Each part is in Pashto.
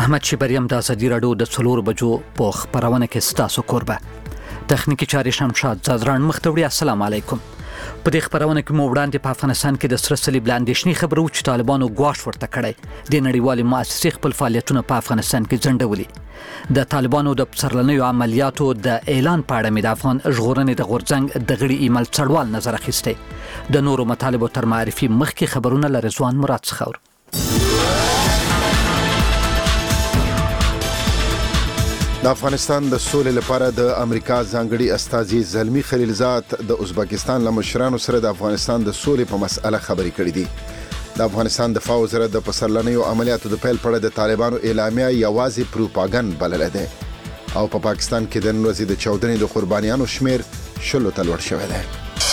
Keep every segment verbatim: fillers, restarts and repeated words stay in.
محمد شبریم د ازادي راډیو د څلور بجو په خبرونه کې ستاسو کوربه تخنیکی چاري شمشاد زادران مختوړي. السلام علیکم. په دې خبرونه کې مو وړاندې په افغانستان کې د سره صلیب لاندېشنې خبرو چې طالبانو ګواښ ورته کړی د نړیوالې مؤسسې خپل فعالیتونه په افغانستان کې ځنډولي. د طالبانو د پسرلنیو عملیاتو د اعلان په اړه مې د افغان ژغورنې د غورځنګ د غړي ایمل څړوال نظر اخیستی. د نورو مطالبو تر معرفي مخکې خبرونه له رضوان مراد څخه اورو. د افغانستان د سولې لپاره د امریکا ځانګړي استازي زلمی خلیلزاد د ازبکستان له مشرانو سره د افغانستان د سولې په مسأله خبرې کړې دي. د افغانستان د دفاع وزارت د پسرلنیو عملیاتو د پیل په اړه د طالبانو اعلامیه یوازې پروپاګند بللې ده او په پا پاکستان کې د نن ورځې د چاودنې د قربانیانو شمیر شلو ته لوړ شوی دی.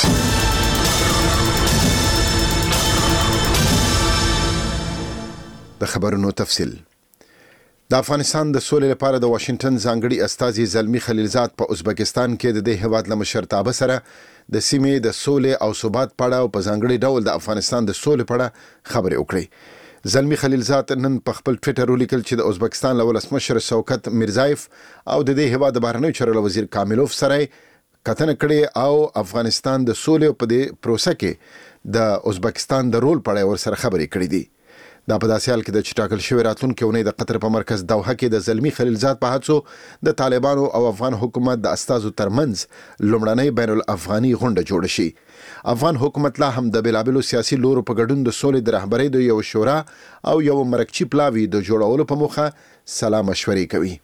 د خبرونو تفصیل. د افغانستان د سولې لپاره د واشنگټن ځانګړي استازي زلمی خلیلزاد په ازبکستان کې د دې هیواد له مشرتابه سره د سیمې د سولې او ثبات په اړه او په ځانګړي ډول د افغانستان د سولې په اړه خبرې وکړې. زلمی خلیلزاد نن په خپل ټویټر ولیکل چې د ازبکستان له ولسمشر شوکت میرزایف او د دې هیواد د بهرنیو چارو وزیر کاملوف سره کتنه کړې او افغانستان د سولې په دې پروسه کې د ازبکستان د رول په اړه ورسره خبرې کړې دي. دا په داسې حال کې د چټاکل شوی راتلونکي اونۍ د قطر په مرکز دوحه کې د زلمی خلیلزاد په هڅو د طالبانو او افغان حکومت د استازو ترمنځ لومړنۍ بین الافغاني غونډه جوړه شي. افغان حکومت لا هم د بېلابېلو سیاسي لورو په ګډون د سولې د رهبرۍ د یو شورا او یو مرکچی پلاوي د جوړولو په موخه سلا مشورې کوي.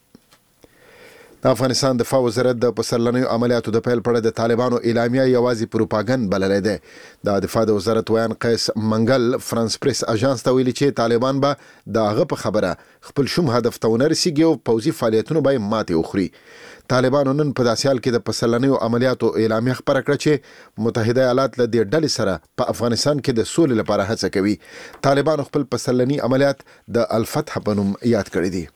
د افغانستان د دفاع وزارت د پسرلنیو عملیاتو د پیل په اړه د طالبانو اعلامیه یوازې پروپاګند بللې ده. د دفاع د وزارت ویان قیس منګل فرانس پریس اژانس ته ویلي چې طالبان به د هغه په خبره خپل شوم هدف ته ونه رسیږي او پوځي فعالیتونه به ماتې وخوري. طالبانو نن په داسې حال کې د پسرلنیو عملیاتو اعلامیه خپره کړه چې متحده ایالات له دې ډلې سره په افغانستان کې د سولې لپاره هڅه کوي. طالبانو خپل پسرلني عملیات د الفتح په نوم یاد کړی دي.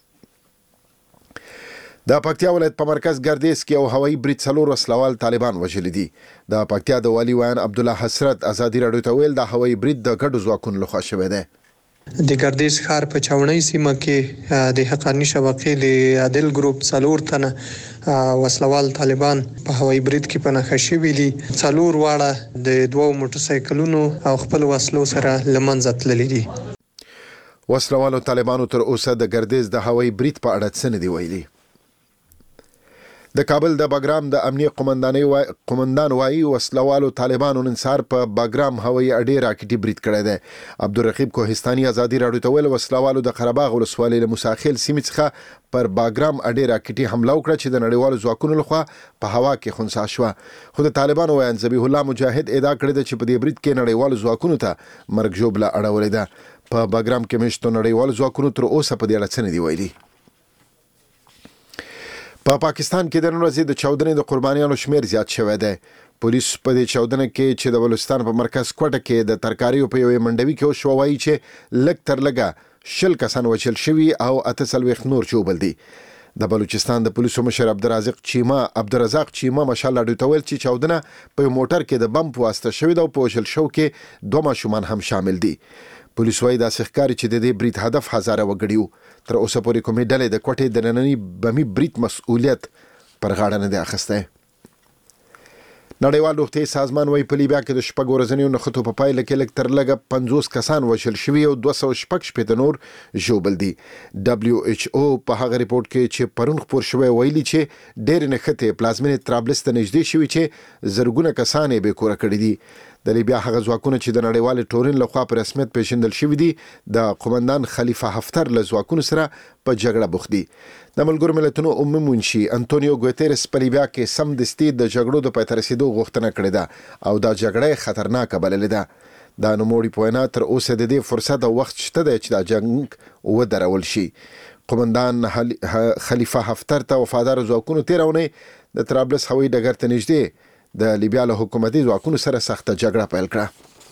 د پکتیا ولایت په مرکز ګردیز کې او هوایي برید څلور وسلوال طالبان وژلي دي. د پکتیا د والي ویان عبدالله حسرت ازادي راډیو ته ویل د هوایي برید د ګډو ځواکونو لخوا شوی دی. د ګردیز ښار په چاونۍ سیمه کې د حقاني شبکې د عادل ګروپ څلور تنه وسلوال طالبان په هوایي برید کې په نښه شوي دي. څلور واړه د دوو موټر سایکلونو او خپل وسلو سره له منځه تللي دي. وسلوالو طالبانو تر اوسه د ګردیز د هوایي برید په اړه څه نه دي ویلي. د کابل د باګرام د امنیه قومندانۍ وای قومندان وایي وسلوالو طالبانو نن سهار په باګرام هوایي اډې راکټي برید کړی دی. عبدالرقیب کوهستاني ازادي راډیو ته ویل وسلوالو د قرهباغ ولسوالۍ له موساخیل سیمې څخه پر باګرام اډې راکټي حمله وکړه چې د نړیوالو ځواکونو لخوا په هوا کې خنثی شوه. خو د طالبانو ویان ذبیح الله مجاهد ادعا کړې ده چې په دې برید کې نړیوالو ځواکونو ته مرګ ژوبله اړولې ده. په باګرام کې مېشتو نړیوالو ځواکونو تر اوسه په دې اړه څه نه دي ویلي. په پا پاکستان کې د نن ورځې د چاودنې د قربانیانو شمیر زیات شوی دی. پولیس په دې چاودنه کې چې د بلوچستان په مرکز کوټه کې د ترکاریو په یوې منډوي کې وشوه وایي چې لږ تر لږه شل کسان وژل شوي او اته څلوېښت نور ژوبل دي. د بلوچستان د پولیسو مشر عبدالرزاق چیما عبدالرزاق چیما مشال راډیو ته ویل چې چاودنه په یو موټر کې د بم په واسطه شوې ده او په وژل شو کې دوه ماشومان هم شامل دي. پولیس وايي داسې ښکاري چې د دې برید هدف هزاره وګړي وو. تر اوسه پورې کومې ډلې د کوټې د ننني بمي برید مسؤلیت پر غاړه نه دی اخیستی. نړیوال روغتیايي سازمان وايي په لیبیا کې د شپږ ورځنیو نښتو په پایله کې لږ تر لږه پنځوس کسان وژل شوي او دوه سوه شپږ شپېته نور ژوبل دي. ډبلیو ایچ او په هغه ریپورټ کې چې پرون خپور شوی ویلي چې ډېرې نښتې پلازمینې طرابلس ته نږدې شوي چې زرګونه کسان یې بې کوره کړي دي. د لیبیا هغه ځواکونه چې د نړیوالې ټولنې لخوا په رسمیت پیژندل شوي دي د قومندان خلیفه حفتر له ځواکونو سره په جګړه بوخت دي. د ملګرو ملتونو عمومي منشي انټونیو ګوتيرس په لیبیا کې سمدستي د جګړو د پای ته رسیدو غوښتنه کړې ده او دا جګړه خطرناکه بللې ده. دا نوموړي په وینا تر اوسه د دې فرصت او وخت شته دی چې دا جنګ ودرول شي. قومندان خلیفه حفتر ته وفادار ځواکونو تېره اونۍ د طرابلس هوایي ډګر ته نږدې د لیبیا له حکومتي ځواکونو سره سخته جګړه پیل کړه.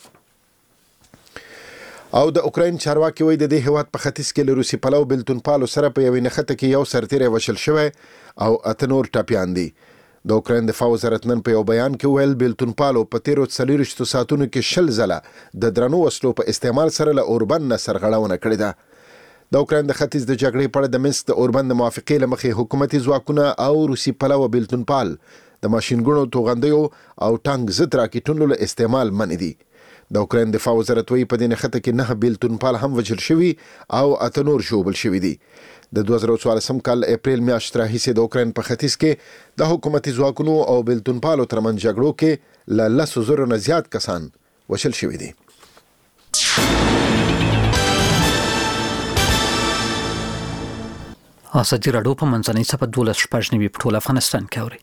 او د اوکراین چارواکي وایي د دې هیواد په ختیځ کې له روسي پلو بلتون پالو سره په یوې نښته کې یو سرتیری وژل شوی او اته نور ټپیان دي. د اوکراین دفاع وزارت نن په یو بیان کې ویل بلتون پالو په تیرو څلوېښتو ساعتونو کې شل ځله د درنو وسلو په استعمال سره له اوربن نه سرغړونه کړې ده. د اوکراین د ختیځ د جګړې په اړه د منسک د اوربند موافقې لمخې حکومتي ځواکونه او روسي پلوه بیلتونپال د ماشینګونو توغندیو او ټانک ضد راکټونو له استعمال منع دي. د اوکراین دفاع وزارت وایي په دې نښته کې نه بیلتونپال هم وژل شوي او اته نور ژوبل شوي دي. د دوه زره څوارلسم کال اپریل میاشت راهیسې د اوکراین په ختیځ کې د حکومتي ځواکونو او بیلتونپالو ترمنځ جګړو کې له لسو زرو نه زیات کسان وژل شوي دي. ازادي راډیو په منځنۍ سپه دولس شپږ نوي په ټول افغانستان کې اوري.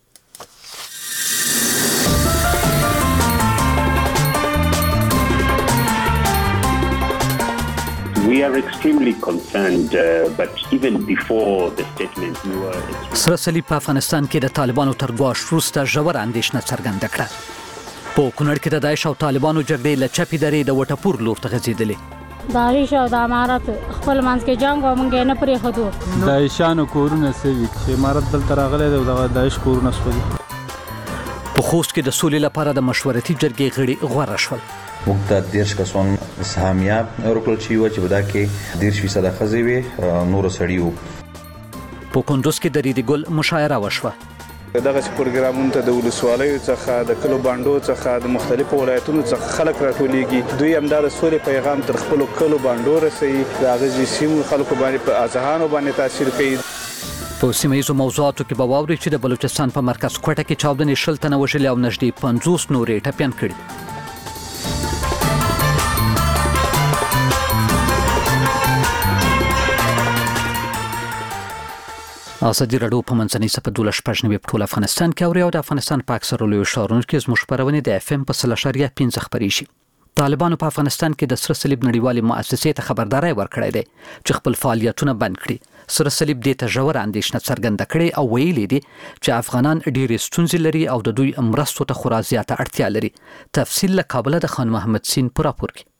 We are extremely concerned, uh, but even before the statement, we were... سره صلیب په افغانستان کې د طالبانو تر ګواښ وروسته ژوره اندېښنه څرګنده کړه. په کونړ کې د داعش او طالبانو جګړې له چپې درې د وټپور لور ته غځېدلې. داعش او د امارت خپل منځ کې جنګ او موږ نه پرېښودو. داعشانو کورونه سوي چې امارت دلته راغلی دی او د داعش کورونه سوځي. په خوست کې د سولې لپاره د مشورتي جرګې غړي غوره شول. موږ ته دیرش کسان سهامیه ورکړل شوي وه چې په دا کې دیرش فیصده ښځې وې، نورو سړي وو. په کندوز کې د ریډي ګل مشاعره وشوه. دغه پروګرامونو ته د ولسوالیو څخه د کلو بانډو څخه د مختلفو ولایتونو څخه خلک راټولیږي. دوی همدا د سولې پیغام تر خپلو کلو بانډو رسوي، د هغه سیمو خلکو باندې په اذهانو باندې تاثیر کوي. په سیمه ییزو موضوعاتو کې به واورئ چې د بلوچستان په مرکز کوټه کې چاودنې شل تنه وژلي او نږدې پنځوس نورې ټپیان کړي. ازادي راډیو په منځنۍ سپه دولس شپږ نوي په ټول افغانستان کې اوري او د افغانستان په اکثرو لویو ښارونو کې زموږ خپرونې د اف ام په سل اشاریه پنځه خپرېږي. طالبانو په افغانستان کې د سره صلیب نړیوالې مؤسسې ته خبرداری ورکړی دی چې خپل فعالیتونه بند کړي. سره صلیب دې ته ژوره اندېښنه څرګنده کړې او ویلي دي چې افغانان ډېرې ستونزې لري او د دوی مرستو ته خورا زیاته اړتیا لري. تفصیل له کابله د خان محمد سین په راپور کې.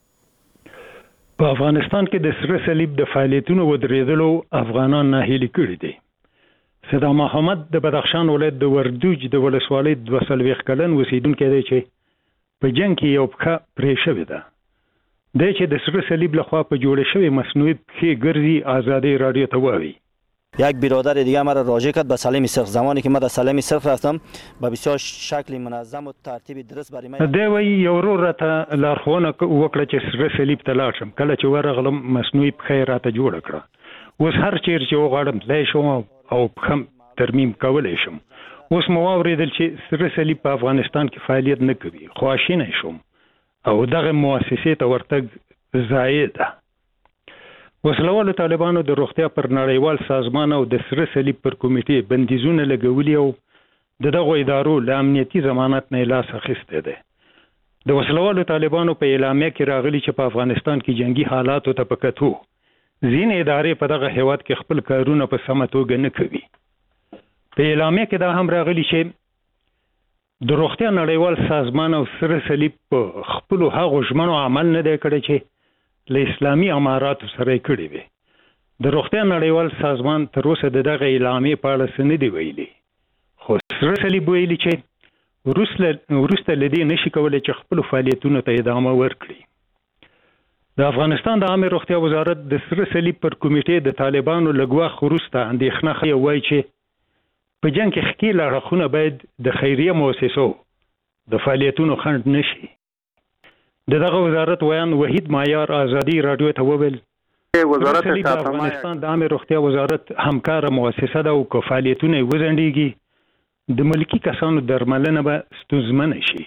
په افغانستان کې د سره صلیب د فعالیتونو ودرېدلو افغانان ناهیلي کړي دي. صدام محمد د بدخشان ولایت د وردوج د ولسوالۍ دوه څلوېښت کلن اوسیدونکی دی چې په جنگ کې یو پښه پرې شوې ده. دی چې د سره صلیب لخوا په جوړې شوې مصنوعي پښې ګرځي ازادي رادیو ته وایي. یک برادر دیگه مرا راجع کرد به سلام سرخ. زمانی که من در سلام سرخ رفتم با بسیار شکل منظم و ترتیب درست برای من دی وایي یو ورور راته لارښوونه وکړه چې سره صلیب ته لاړ شم. کله چې ورغلم مصنوعي پښه راته جوړه کړه. اوس هر چیر چې وغواړم تللی شم او پښه ترمیم کولی شم. اوس مو واورېدل چې سره صلیب په افغانستان کې فعالیت نه کوي. خواشینی شوم او دغه مؤسسې ته ورتګ ضایع ده. وسلوالو طالبانو د روغتیا پر نړیوال سازمان او د سره صلیب پر کمیټې بندیزونه لګولي او د دغو ادارو له امنیتي ضمانت نه لاس اخیستی دی. د وسلوالو طالبانو په اعلامیه کې راغلي چې په افغانستان کې جنگي حالاتو ته په کتو ځینې ادارې په دغه هیواد کې خپل کارونه په سمه توګه نه کوي. په اعلامیه کې دا هم راغلي چې د روغتیا نړیوال سازمان او سره صلیب په خپلو هغو ژمنو عمل نه دی کړی چې له اسلامي اماراتو سره یې کړي وي. د روغتیا نړیوال سازمان تر اوسه د دغه اعلامیې په اړه څه نه دي ویلي، خو سره صلیب ویلي چې وروسته له دې نشي کولی چې خپلو فعالیتونو ته ادامه ورکړي. د افغانستان د عامې روغتیا وزارت د سره صلیب پر کمیټې د طالبانو له ګواښ وروسته اندېښنه ښیي، وایي چې په جنګ کې ښکېل اړخونه باید د خیریه مؤسسو د فعالیتونو خنډ نشي. د دغه وزارت ویان وحید معیار ازادي رادیو ته وویل وزارت د افغانستان د عامې روغتیا وزارت همکاره مؤسسه ده او که فعالیتونه یې وځنډېږي د ملکي کسانو درملنه به ستونزمنه شي.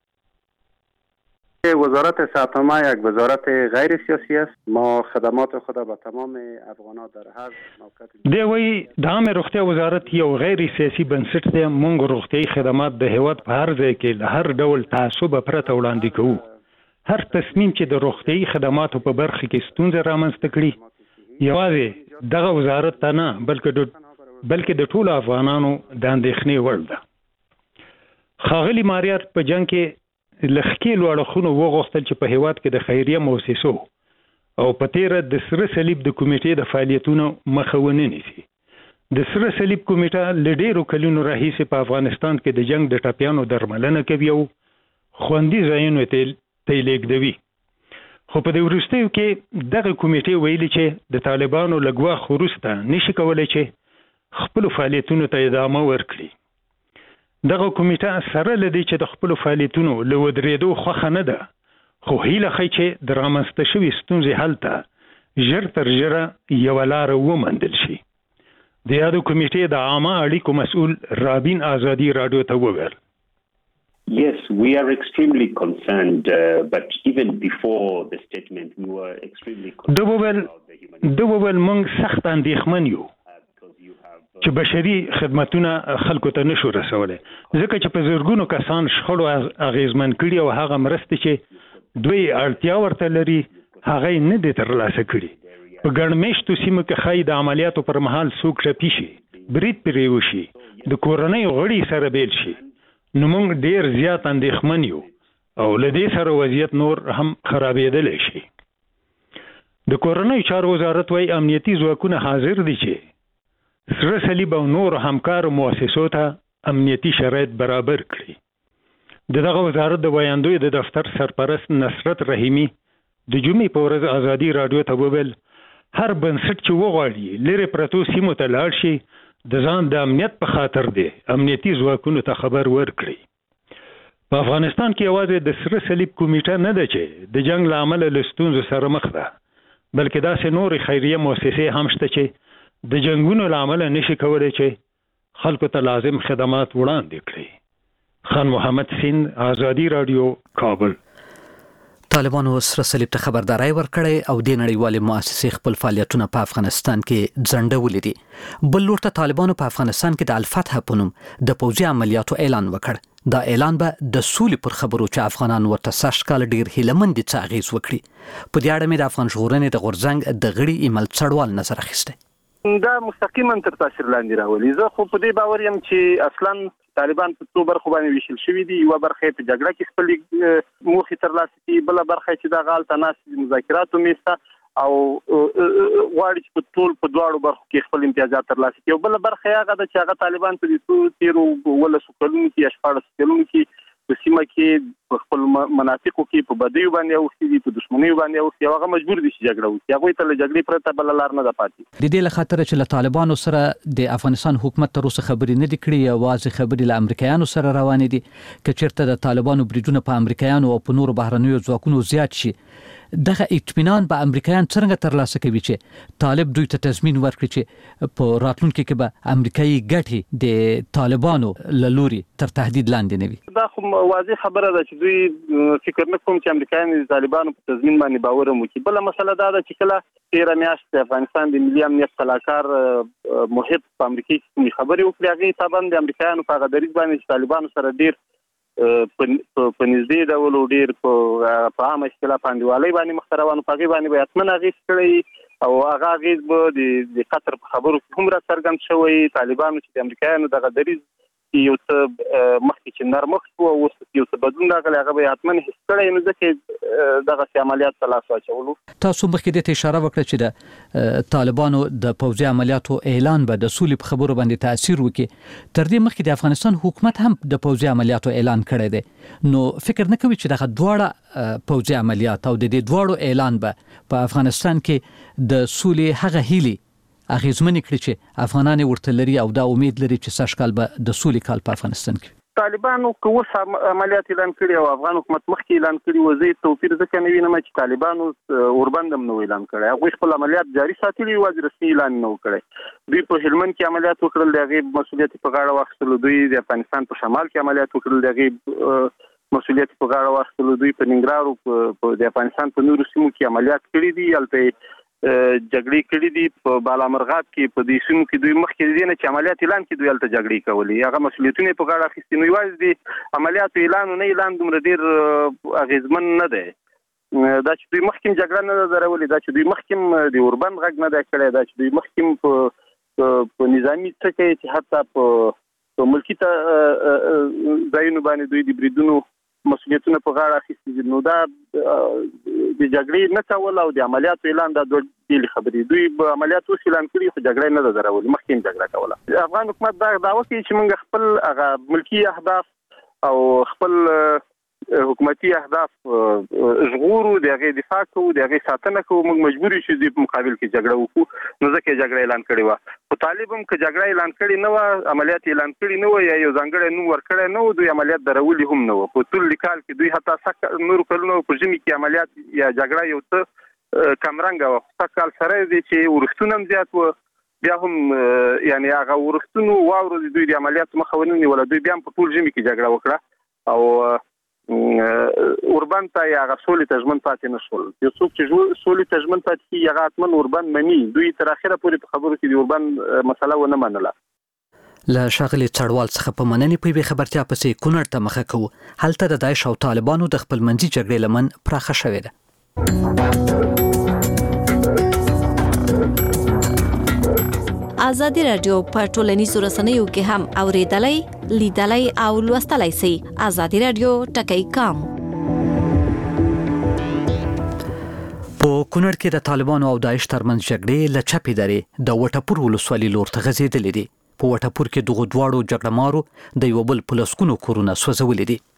وزارت صحت عامه یک وزارت غیر سیاسی است. ما خدمات خود به تمام افغانان در هر موقعیت دی وایي د عامې روغتیا وزارت یو غیر سیاسي بنسټ دی. موږ روغتیایي خدمات د هیواد په هر ځای کې له هر ډول تعصب پرته وړاندې کوو. هر تصمیم چې د روغتیایي خدماتو په برخه کې ستونزه رامنځته کړي یوازې دغه وزارت ته نه بلکې د ټولو افغانانو د اندېښنې وړ ده. ښاغلي ماریار په جنګ کې له ښکېلو اړخونو وغوښتل چې په هیواد کې د خیریه مؤسسو او په تیره د سره صلیب د کمیټې د فعالیتونو مخه ونه نیسي. د سره صلیب کمیټه له ډېرو کلونو راهیسې په افغانستان کې د جنګ د ټپیانو درملنه کوي او خوندي ځایونو ته ته لیږدوي. خو په دې وروستیو کې دغه کمیټې ویلي چې د طالبانو له ګواښ وروسته نشي کولی چې خپلو فعالیتونو ته ادامه ورکړي. دغه کمیټه سره له دې چې د خپلو فعالیتونو له ودرېدو خوښه نه ده، خو هیله ښیي چې د رامنځته شوي ستونزې حل ته ژر تر ژره یوه لاره وموندل شي. د یادو کمیټې د عامه اړیکو مسؤل رابین آزادي راډیو ته وویل. Yes, we are extremely concerned, uh, but even before the statement, we were extremely concerned. د وویل د وویل موږ سخت اندېښمن یو چې بشري خدمتونه خلکو ته نشو رسولی، ځکه چې په زرګونو کسان شخړو اغېزمن کړي او هغه مرستې چې دوی اړتیا ورته لري هغه یې نه دي ترلاسه کړي. په ګڼ مېشتو سیمو کې ښایي د عملیاتو پر مهال څوک ټپي شي، برید پرې وشي، د کورنیو غړي سره بیل شي، نو موږ ډېر زیات اندېښمن یو او له دې سره وضعیت نور هم خرابېدلی شي. د کورنیو چارو وزارت وایي امنیتي ځواکونه حاضر دي چې سره صلیب او نور همکارو مؤسسو ته امنیتي شرایط برابر کړي. د دغه وزارت د ویاندوی د دفتر سرپرست نصرت رحیمي د جمعې په ورځ ازادي راډیو ته وویل هر بنسټ چې وغواړي لرې پرتو سیمو ته لاړ شي د ځان د امنیت په خاطر دی امنیتي ځواکونو ته خبر ورکړي. په افغانستان کې یوازې د سره صلیب کمیټه نه ده چې د جنگ له امله له ستونزو سره مخ ده، بلکې داسې نورې خیریه مؤسسې هم شته چې د جنګونو له امله نشي کولی چې خلکو ته لازم خدمات وړاندې کړي. خان محمد سین، آزادي راډیو، کابل. طالبانو سره صلیب ته خبرداري ورکړې او د نړیوالې مؤسسې خپل فعالیتونه په افغانستان کې ځنډولي دي. بل لور ته طالبانو په افغانستان کې د الفتح په نوم د پوځي عملیاتو اعلان وکړ. دا اعلان به د سولې پر خبرو چې افغانان ورته سږ کال ډیر هیلهمند دي څه اغېز وکړي. په دې اړه مې د افغان ژغورنې د غورځنګ د غړي ایمل څړوال نظر اخیسته. دا مستقیما تر تاثیر لاندې راولي. زه خو په دې باور یم چې اصلا طالبان په څو برخو باندې ویشل شوي دي. یوه برخه په جګړه کې خپل موخې ترلاسه کړي، بله برخه چې د غالته ناستې مذاکراتو میسته او غواړي چې په ټول په دواړو برخو کې خپل امتیازات ترلاسه کړي، او بله برخه یې هغه ده چې هغه طالبان په دې تېرو اوولسو کلونو کې یا شپاړسو کلونو کې په سیمه کې په خپل مناطقو کې په بدیو باندې اوښتي دي، په دښمنیو باندې اوښتي، او هغه مجبور دي چې جګړه وکړي. هغوی ته له جګړې پرته بله لار نه ده پاتې. د دې له خاطره چې له طالبانو سره د افغانستان حکومت تر اوسه خبرې نه دي کړې، یوازې خبرې له امریکایانو سره روانې دي. که چېرته د طالبانو بریدونه په امریکایانو او په نورو بهرنیو ځواکونو زیات شي، دغه اطمینان به امریکایان څنګه ترلاسه کوي چې طالب دوی ته تضمین ورکړي چې په راتلونکي کې به امریکایي ګټې د طالبانو له لوري تر تهدید لاندې نه وي؟ دا خو واضح خبره ده چې دوی فکر نه کوم چې امریکایان د طالبانو په تضمین باندې باور هم وکړي. بله مسله دا ده چې کله تېره میاشت د افغانستان د ملي امنیت سلاکار محب په امریکا کې کومې خبرې وکړې، هغې طبعا د امریکایانو په هغه دریځ باندې چې طالبانو سره ډېر په نږدې ډول او ډېر په عامه اصطلاح په انډیوالۍ باندې مخته روان، په هغې باندې به حتما اغېز کړی او هغه اغېز به د قطر په خبرو کې هم راڅرګند شوی. طالبانو چې د امریکایانو دغه دریځ یو څه مخکې چې نرمښت شو او اوس یو څه بدلون راغلی، هغه به حتما حس کړی، نو ځکه دغسې عملیات ته لاس واچولو. تاسو مخکې دې ته اشاره وکړه چې د طالبانو د پوځي عملیاتو اعلان به د سولې په خبرو باندې تاثیر وکړي. تر دې مخکې د افغانستان حکومت هم د پوځي عملیاتو اعلان کړی دی، نو فکر نه کوي چې دغه دواړه پوځي عملیات او د دې دواړو اعلان به په افغانستان کې د سولې هغه هیلې اغېزمنې کړي چې افغانان ورته لري او دا امید لري چې سږ کال به د سولې کال په افغانستان کې؟ طالبانو که اوس عملیات اعلان کړي او افغان حکومت مخکې اعلان کړي و، زه توپیر ځکه نه وینم چې طالبانو اوربند هم نه و اعلان کړی. هغوی خپل عملیات جاري ساتلي، یوازې رسمي اعلان نه و کړی. دوی په هلمند کې عملیات وکړل، د هغې مسؤلیت په غاړه واخیستلو. دوی د افغانستان په شمال کې عملیات وکړل، د هغې مسؤلیت په غاړه واخیستلو. دوی په ننګرهار د افغانستان په نورو سیمو کې عملیات کړي دي، هلته جګړې کړي دي. په بالامرغاب کې په دې سیمو کې دوی مخکې د دې نه چې عملیات اعلان کړي دوی هلته جګړې کولې، هغه مسؤلیتونه یې په غاړه اخیستي. نو یوازې د عملیاتو اعلان او نه اعلان دومره ډېر اغېزمن نه دی. دا چې دوی مخکې هم جګړه نه ده درولې، دا چې دوی مخکې هم د اوربند غږ نه دی کړی، دا چې دوی مخکې هم په نظامي څه کوي چې حتی په ملکي ځایونو باندې دوی د بریدونو مسؤلیتونه په غاړه اخیستي دي. نو دا د جګړې نه کول او د عملیاتو اعلان دا دوه بېلې خبرې. دوی به عملیات اوس اعلان کړي خو جګړه نه ده درولې، مخکې هم جګړه کوله. افغان حکومت دا دعوه کوي چې موږ خپل هغه ملکي اهداف او خپل حکومتي اهداف ژغورو د هغې دفاع کوو د هغې ساتنه کوو موږ مجبور یو چې د مقابل کې جګړه وکړو نو ځکه یې جګړه اعلان کړې وه خو طالب هم که جګړه اعلان کړې نه وه عملیات اعلان کړي نه وه یا یو ځانګړی نوم ورکړی نه و دوی عملیات درولي هم نه وه په ټول کال کې دوی حتی سږ نورو کلونو په ژمي کې عملیات یا جګړه یو څه کمرنګه وه خو سږ کال سره دی چې ورښتونه هم زیات وه بیا هم یعنی هغه ورښتونو واورو دوی د عملیاتو مخه ونه نیوله دوی بیا هم په ټول ژمي کې جګړه وکړه او اوربند ته هغه سولې ته ژمن پاتې نه شول یو څوک چې سولې ته ژمن پاتې کېږي هغه حتما اوربند مني دوی تر اخره پورې په خبرو کې د اوربند مسله ونه منله له ښاغلي څړوال څخه په مننې په یوې خبرتیا پسې کونړ ته مخه کوو هلته د داعش او طالبانو د خپلمنځي جګړې لمن پراخه شوې ده ازادي راډیو په ټولنیزو رسنیو کې هم اوریدلای لیدلای او لوستلای شئ ازادي راډیو ټکی کام په کونړ کې د طالبانو او داعش ترمنځ جګړې له چپې درې د وټپور ولسوالۍ لور ته غځېدلې دي په وټپور کې دغه دواړو جګړهمارو د یو بل په لسګونو کورونه سوځولي دي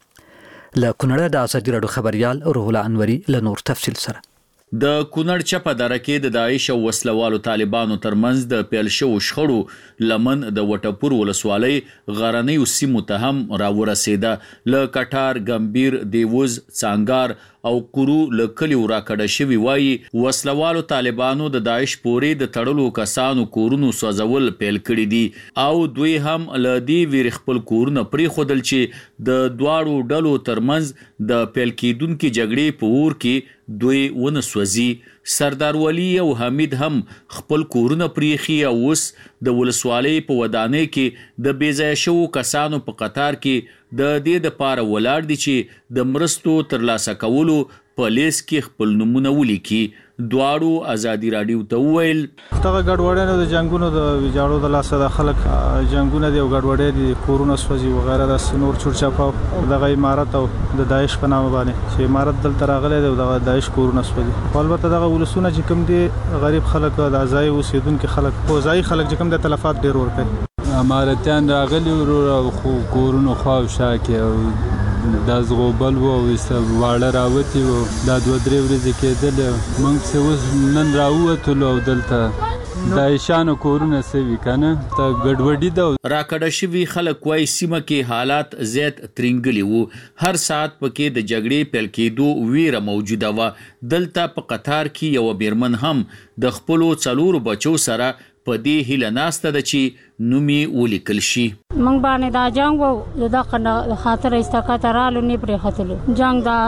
له کونړه د ازادي راډیو خبريال روح الله انوري له نور تفصیل سره د کونړ چپه دره کې د داعش او وسلوالو طالبانو ترمنځ د پیل شوو شخړو لمن د وټپور ولسوالۍ غرنیو سیمو ته هم راورسېده له کټار ګمبیر دیوز څانګار او کورو له کلیو راکړه شوي وایي وسلوالو طالبانو د داعش پورې د تړلو کسانو کورونو سوځول پیل کړي دي او دوی هم له دې ویرې خپل کورونه پرېښودل چې د دواړو ډلو ترمنځ د پیل کېدونکې جګړې په اور کې دوی ونه سوځي سردار ولی او حمید هم خپل کورونه پریخي او اوس د ولسوالۍ په ودانۍ کې د بیځایه شوو کسانو په قطار کې د دې د پاره ولاړ دي چې د مرستو ترلاسه کولو په لیست کې خپل نمونه ولیکي دواړو ازادي راډیو ته وویل دغه ګډوډۍ د جنگونو د ویجاړو د لاسه د خلک جنگونه دی او ګډوډۍ دي کورونه سوځي وغیرہ د نور چورچاپا دغه امارت او د داعش په نامه باندې چې امارت دلته راغلی دی او د داعش کورونه سوځي البته دغه ولسونه چې کوم دي غریب خلک د ځای اوسیدونکو خلک او ځای خلک چې کوم د تلفات ډیر ورکړي امارتیان راغلي ورو خو کورونو خواوشا کې او دا زغوبل وو واړه راوتی وو دا دوه درې ورځې کېدل موږ چې اوس نن راووتلو او دلته داعشانو کورونه سوي کنه ته ګډوډي ده راکړه شوي خلک وایي سیمه کې حالات زیات ترنګلي وو هر ساعت پکې د جګړې پیل کېدو ویره موجوده وه دلته په قطار کې یو بیرمن هم د خپلو څلورو بچو سره په دې هیله ناسته ده چې نومي ولیکل شي موږ باندې دا جنگ وو د خاطر استقاطه رالو نه پرې خطلو جنگ دا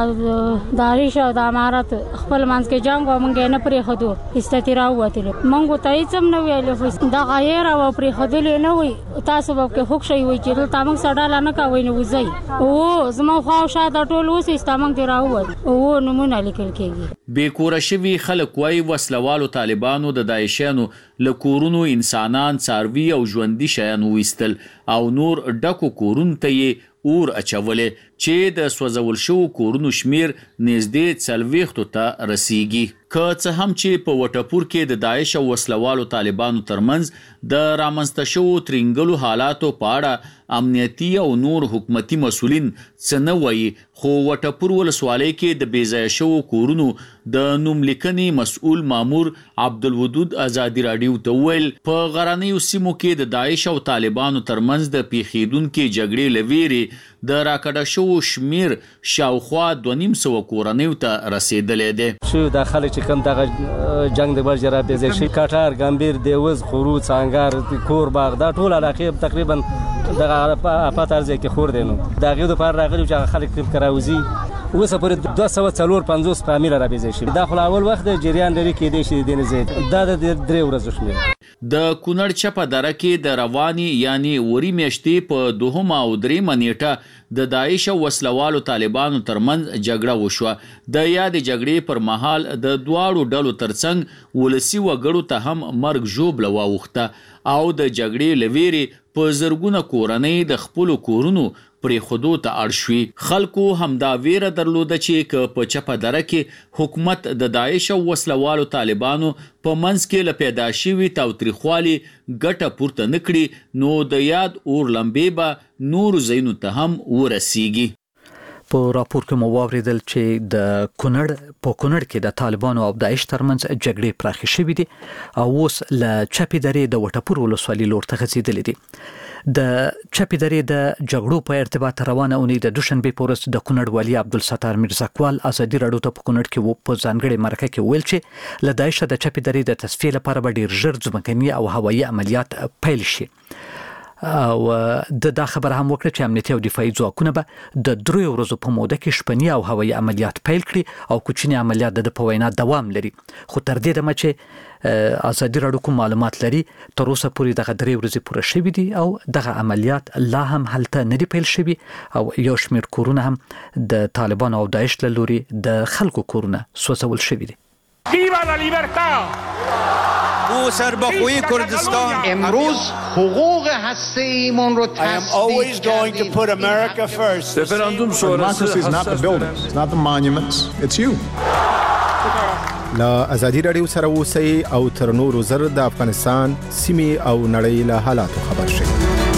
داعش او د امارت خپل منځ کې جنگ او موږ نه پرې خدو استترا وته موږ ته هیڅ هم نه ویل دا غیر او پرې خدل نه وي تاسو به کې خوښ شي وي چې تا موږ سره نه کوي نو وځي او زمو خو شاته ټول اوس استامنګ دی راو او نمونه لیکل کېږي بې کوره شوي خلک وایي وسلوالو طالبانو د داعشانو له کورونو انسانان څاروي او ژوندي شیان ویستل او نور ډکو کورونو ته یې اور اچولې چې د سوځول شوو کورونو شمیر نږدې څلوېښتو ته رسیږي که څه هم چې په وټپور کې د داعش او وسلوالو طالبانو ترمنځ د رامنځته شوو ترنګلو حالاتو په اړه امنیتي او نور حکومتي مسؤلین څه نه وایي خو وټپور ولسوالۍ کې د بیځایه شوو کورونو د نوملیکنې مسؤل مامور عبدالودود ازادي راډیو ته وویل په غرنیو سیمو کې د داعش او طالبانو ترمنځ د پیښېدونکې جګړې له ویرې د راکړه شوو شمیر شاوخوا دوه نیم سوه کورنیو ته رسېدلی دی شو دا خلک چې کوم دغه جنګ د وجې راپېځی شي کټار ګمبیر دیوز خورو څانګار کور باغ دا ټول علاقې تقریبا دغه افات ارزی کې خور دی نو د هغې دپاره راغلي چې هغه خلک که راوځي اوسه پورې دوه سوه څلور پنځوس فامیله راپېځی شي دا خو له اول وخت جریان لري کېدی شي د دې نه زیات دا د درې ورځو شمېر د کونړ چپه دره کې د رواني یعنی وری میاشتې په دوهمه او درېیمه نیټه د داعش او وسلوالو طالبانو ترمنځ جګړه وشوه د یادې جګړې پر مهال د دواړو ډلو ترڅنګ ولسي وګړو ته هم مرګ ژوبله واوښته او د جګړې له ویرې په زرګونه کورنۍ د خپلو کورونو پرېښودو ته اړ شوي خلکو همدا ویره درلوده چې که په چپه دره کې حکومت د داعش او وسلوالو طالبانو په منځ کې له پیدا شوي تاوتریخوالي ګټه پورته نه کړي نو د یاد اور لمبې به نورو ځایونو ته هم ورسیږي په راپور کې مو واوریدل چې د کونړ په کونړ کې د طالبانو او داعش ترمنځ جګړې پراخې شوې دي او اوس له چپی درې د وټپور ولسوالۍ لور ته غځېدلې دي. د چپی درې د جګړو په ارتباط روانه اونۍ د دوشنبه په ورځ د کونړ والي عبدالستار میرزاکوال ازادي راډیو ته په کونړ کې په ځانګړي مرکه کې ویل چې له داعش د چپی درې د تصفیې لپاره به ډیر ژر ځمکني او هوایي عملیات پیل شي. او د دا خبر هم وکړه چې امنیتي او دفاعي ځواکونه به د درې ورځو په موده کې شپنی او هوایي عملیات پیل کړي او کوچني عملیات د په وینا دوام لري. خو تر دې دمه چې ازادي راډیو کوم معلومات لري تر اوسه پورې دغه درې ورځې پوره شوې دي او دغه عملیات لا هم هلته نه دي پیل شوي او یو شمېر کورونه هم د طالبانو او داعش له لوري د خلکو کورونه سوځول شوي دي. Viva la libertad! او سربخوی کردستان امروز حقوق هسته‌ایمون رو تثبیت کردیم. رفراندوم شورای is not the buildings, it's not the monuments, it's you. لا ازادي راډیو سره اوسئ او تر نورو زر د افغانستان سیمې او نړۍ له حالاتو خبر شئ.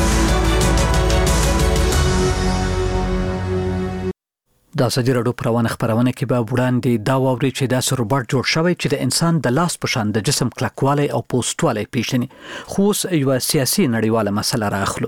د ازادي راډیو پروانه خبرونه کې به وړاندې دا واوري چې د سربړ جوړ شوی چې د انسان د لاس په شان د جسم کلکوالی او پوسټوالی پیژني. خو اوس یو سیاسي نړیواله مسله راخلو.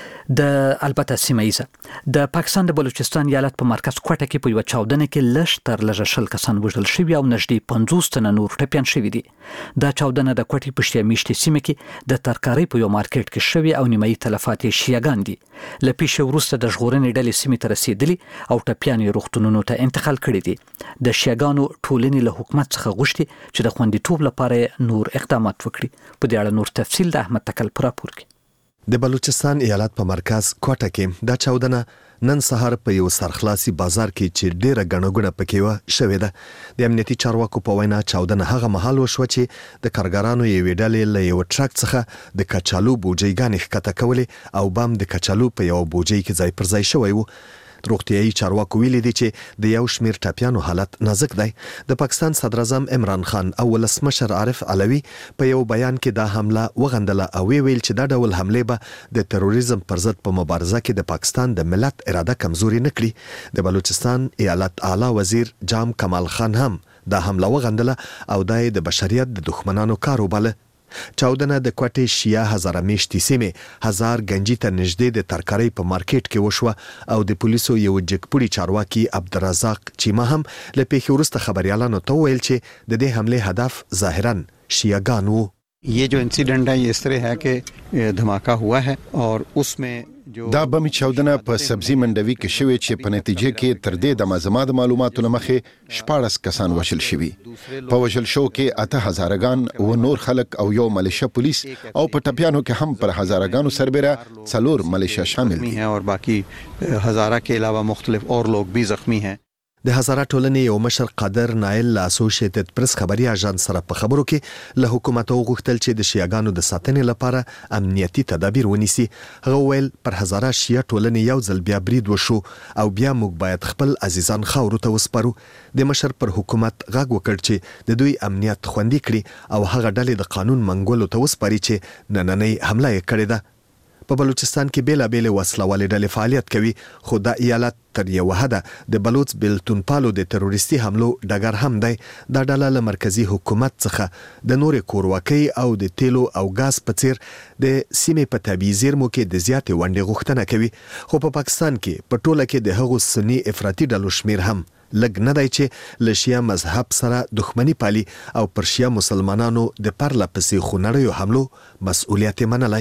د البته سیمایزه د پاکستان د بلوچستان ایالت په مرکز کوټه کې په یو چاودنه کې لږ تر لږه شل کسان وژل شوي او نږدې پنځوس تنه نور ټپیان شوي دي. دا چاودنه د کوټې په شتیا میشتې سیمه کې د ترکارۍ په یو مارکیټ کې شوي او نیمایي تلفات یې شیعاګان دي. له پیښې وروسته د ژغورنې ډلې سیمې ته رسېدلي او ټپیان یې روغتونونو ته انتقال کړي دي. د شیعاګانو ټولنې له حکومت څخه غوښتي چې د خوندیتوب لپاره نور اقدامات وکړي. په دې اړه نور تفصیل د احمد تکل په راپور کې. د بلوچستان ایالت په مرکز کوټه کې دا چاودنه نن سهار په یو سرخلاصي بازار کې چې ډیره غنغونه پکې و شوې ده. د امنیتي چارواکو په وینا چاودنه هغه مهال وشو چې د کارګرانو یو ډلې له یو ټرک څخه د کچالو بوجیګان ښکته کولې او بام د کچالو په یو بوجي کې ځای پر ځای شوی و. روغتیايي چارواکو ویلي دي چې د یو شمیر ټپیانو حالت نازک دی. د پاکستان صدر اعظم عمران خان او ولسمشر عارف علوي په یو بیان کې دا حمله وغندله او ویل چې دا ډول حمله به د تروریزم پر ضد په مبارزه کې د پاکستان د ملت اراده کمزوري نه کړي. د بلوچستان ایالت اعلی وزیر جام کمال خان هم دا حمله وغندله او دا د بشریت د دښمنانو کار وباله. چاودنه د کوټې شیعه هزاره میشتې سیمې هزار گنجي ته نږدې د ترکارۍ په مارکیټ کې وشوه او د پولیسو یو جګپوړي چارواکي عبدالرزاق چیما هم له پیښې وروسته خبريالانو ته ویل چې د دې حمله هدف ظاهرا شیعاګان وو. ये जो इंसिडेंट है ये इस तरह है कि धमाका हुआ है और उसमें دا بمي چاودنه په سبزی منډوي کې شوې چې په نتیجه کې تر دې د مازما د معلوماتو لمخې شپاړس کسان وشل شوي. په وشل شو کې اته هزارګان و نور خلک او یو ملیشه پولیس او په ټپیانو کې هم پر هزارګانو سربېره څلور ملیشه شامل دي اور باقي هزاره के अलावा मुख्तलिफ और लोग भी जख्मी हैं. د هزاره ټولنې یو مشر قادر نایل له اسوسییټډ پریس خبري اژانس سره په خبرو کې له حکومت غوښتل چې د شیعاګانو د ساتنې لپاره امنیتي تدابیر ونیسي. هغه ویل پر هزاره شیعه ټولنې یو ځل بیا برید وشو او بیا موږ باید خپل عزیزان خاورو ته وسپارو. د مشر پر حکومت غږ وکړ چې د دوی امنیت خوندي کړي او هغه ډلې د قانون منګولو ته وسپاري چې نننۍ حمله یې کړې ده. په بلوچستان کې بیلا بیل وسلوالې ډلې فعالیت کوي خو د ایالت تر یو حده د بلوچ بلتون پالو د تروریستي حملو ډګر هم دی. دا ډله له مرکزی حکومت څخه د نورې کورواکۍ او د تیلو او غاز په څیر د سیمې په طبیعي زیرمو کې د زیاتې ونډې غوښتنه کوي. خو په پاکستان کې په ټوله کې د هغو سني افراطي ډلو شمیر هم لږ نه دی چې له شیعه مذهب سره دښمني پالي او پر شیعه مسلمانانو د پرله پسې خونړیو حملو مسؤلیت یې منلی.